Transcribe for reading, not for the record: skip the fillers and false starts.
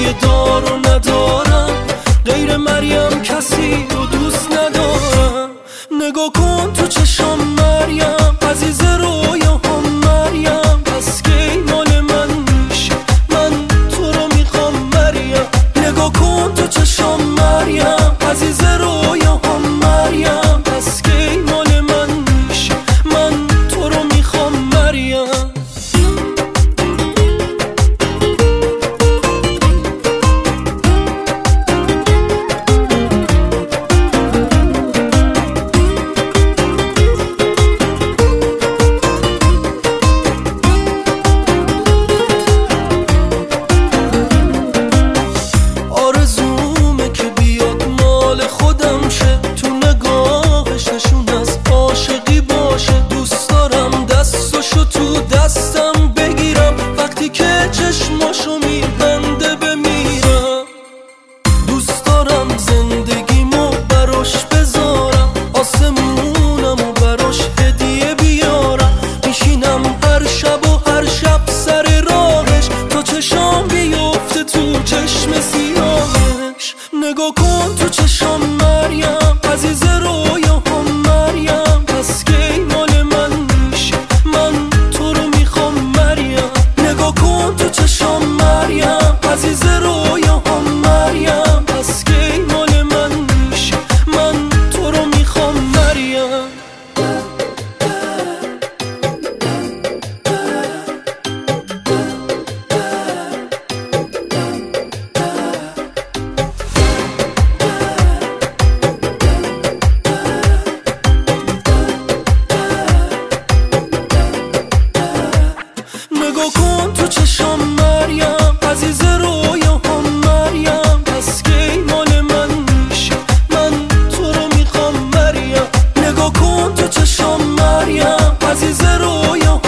یه دار و ندارم، غیر مریم کسی رو دوست ندارم. نگاه کن تو چشم مریم، عزیز رویاهام مریم، پس کی مال من میشه؟ من تو رو میخوام مریم. نگاه کن تو چشم مریم، عزیز رویاهام مریم، پس کی مال من میشه؟ من تو رو میخوام مریم. آرزومه که بیاد مال خودم شه، تو نگاهش نشون از عاشقی باشه. دوست دارم دستاشو تو دستم بگیرم، وقتی که چشماشو میبنده بمیرم. دوست دارم زندگیمو براش بذارم، آسمونمو براش هدیه بیارم. میشینم هر شب و هر شب سر راهش، تا چشام بیفته تو چشم سیاهش. نگاه کن تو چشم مریم، عزیز رویاهام مریم، پس کی مال من میشه؟ من تو رو میخوام مریم. نگاه کن تو چشم مریم، عزیز رویاهام مریم، پس کی مال من میشه؟ من تو رو میخوام مریم. نگاه کن تو چشم مریم، عزیز رویاهام مریم، پس کی مال من میشه؟ من تو رو میخوام مریم. نگاه کن تو چشم مریم، عزیز رویاهام